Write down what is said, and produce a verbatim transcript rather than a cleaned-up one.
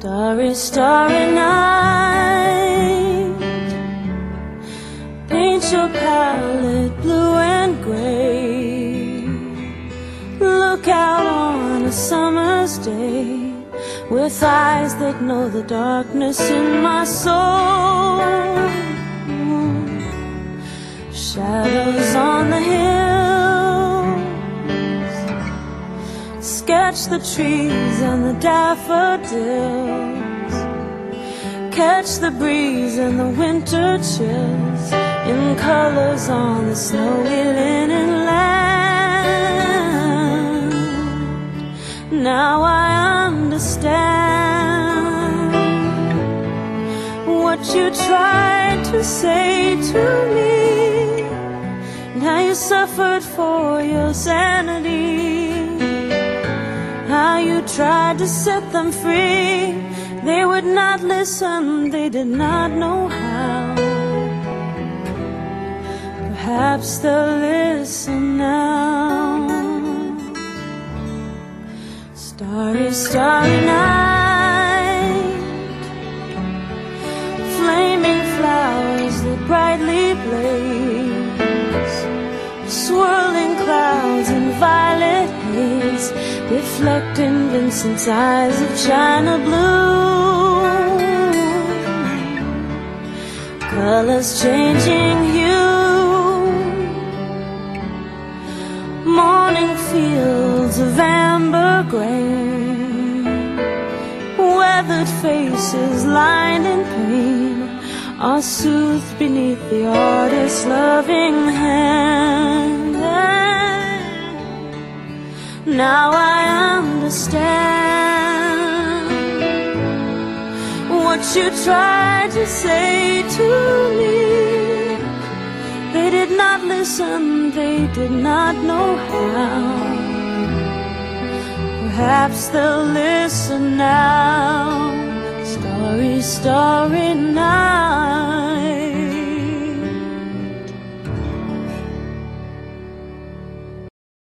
Starry, starry night, paint your palette blue and gray. Look out on a summer's day with eyes that know the darkness in my soul. Shadows on the hills, sketch the trees and the daffodils, catch the breeze and the winter chills in colors on the snowy linen land. Now I understand what you tried to say to me, and how you suffered for your sanity, how you tried to set them free. They would not listen, they did not know how. Perhaps they'll listen now. Starry, starry night, flaming flowers that brightly blaze, swirling clouds in violet haze, reflecting Vincent's eyes of china blue, colors changing hue, morning fields of amber grain, weathered faces lined in pain are soothed beneath the artist's loving hand. Now I understand what you tried to say to me. They did not listen, they did not know how. Perhaps they'll listen now. Starry, starry night.